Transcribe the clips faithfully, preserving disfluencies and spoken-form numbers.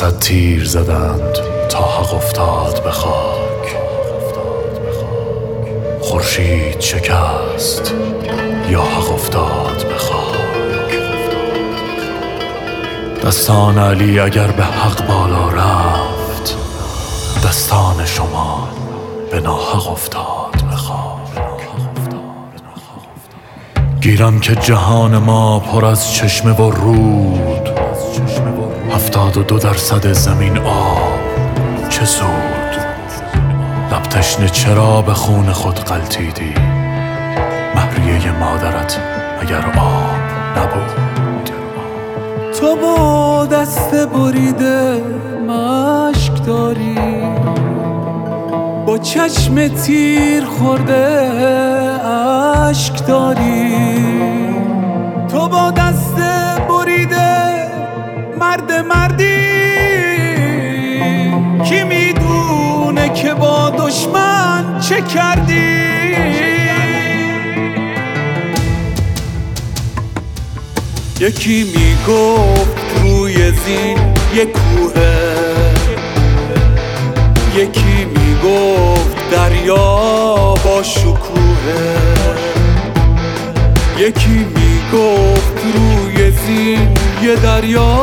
صد تیر زدند تا حق افتاد به خاک. خورشید شکست یا حق افتاد به خاک. دستان علی اگر به حق بالا رفت، دستان شما به ناحق افتاد به خاک. گیرم که جهان ما پر از چشمه و رود، هفتاد و دو درصد زمین آب، چه سود؟ لب تشنه چرا به خون خود غلطیدی؟ مهریه مادرت اگر آب نبود. تو با دست بریده مشک داری، با چشم تیر خورده اشک داری. تو با دست بریده مرد مردی، کی میدونه که با دشمن چه کردی؟ یکی میگفت روی زین یک کوهه، یکی میگفت دریا با شکوهه، یکی میگفت روی زین یه دریا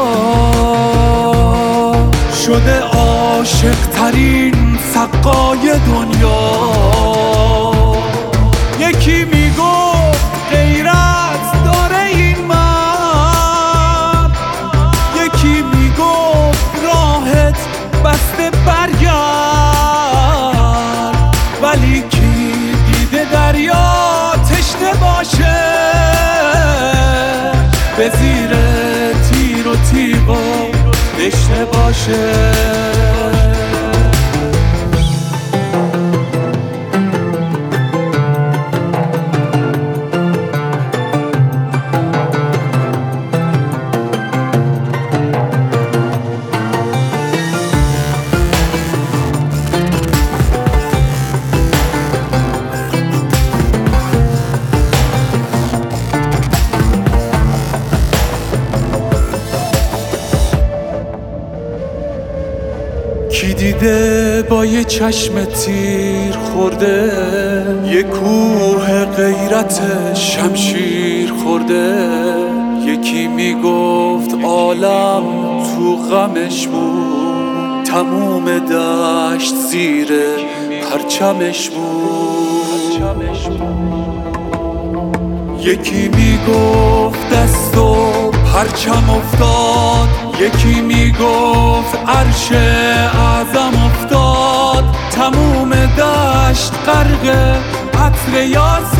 شده عاشق ترین سقای دنیا. یکی میگفت غیرت داره این مرد، یکی میگفت راحت بسته برگرد. ولی کی دیده دریا تشنه باشه، به زیر تیر و تیغ دشنه باشه. کی دیده با یه چشم تیر خورده، یه کوه غیرت شمشیر خورده. یکی میگفت عالم تو غمش بود، تموم دشت زیر پرچمش بود. یکی میگفت دست و پرچم افتاد، یکی میگفت عرش اعظم افتاد. تموم دشت غرق عطر یاسمین